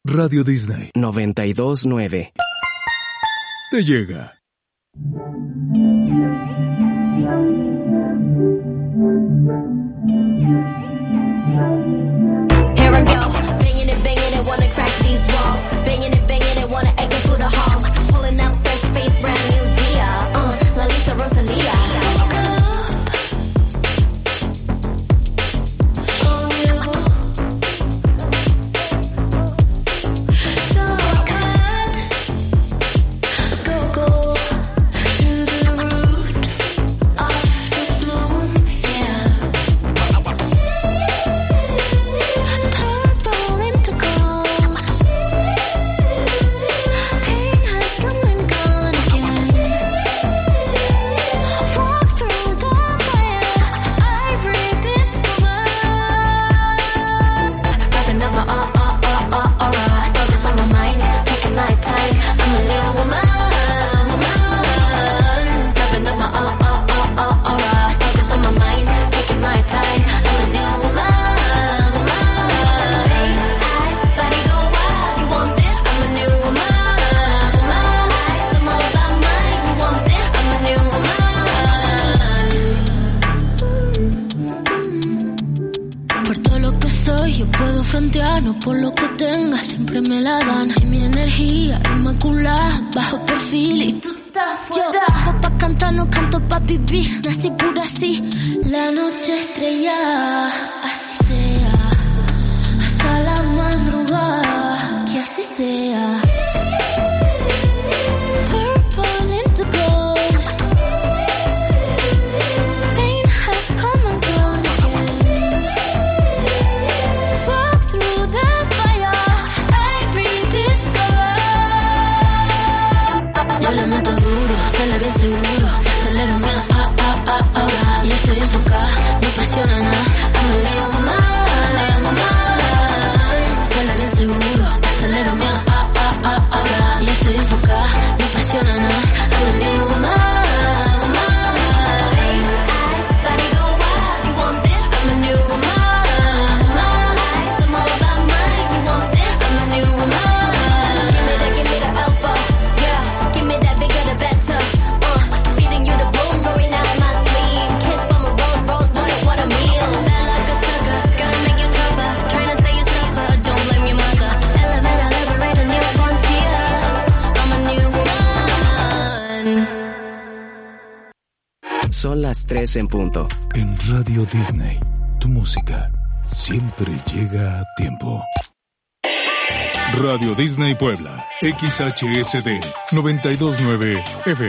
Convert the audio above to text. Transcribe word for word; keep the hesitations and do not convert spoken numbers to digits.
Radio Disney noventa y dos nueve te llega. Here I go, banging it, banging it, wanna crack these walls. Banging it, banging it, wanna echo through the halls. Pulling up fresh face, brand new Dia. Uh, La Lisa Rosalia. No por lo que tenga, siempre me la dan. Y mi energía inmaculada, bajo perfil y tú estás fuera. Yo nací pa' cantar, no canto pa' vivir. Nací pura así, la noche estrellada. Así sea, hasta la madrugada. Que así sea. Purple into gold. Pain has come and gone again. Walk through the fire, I rediscover. Yo le meto duro, dale bien seguro. Acelero más, ah, ah, ah, ahora. Y estoy enfocada, no presiona nada. I'm a little woman, dale bien seguro. Acelero más, ah, ah, ah, ahora. Y estoy enfocada, no presiona nada. I'm a little woman. Son las tres en punto. En Radio Disney, tu música siempre llega a tiempo. Radio Disney Puebla, X H S D noventa y dos nueve F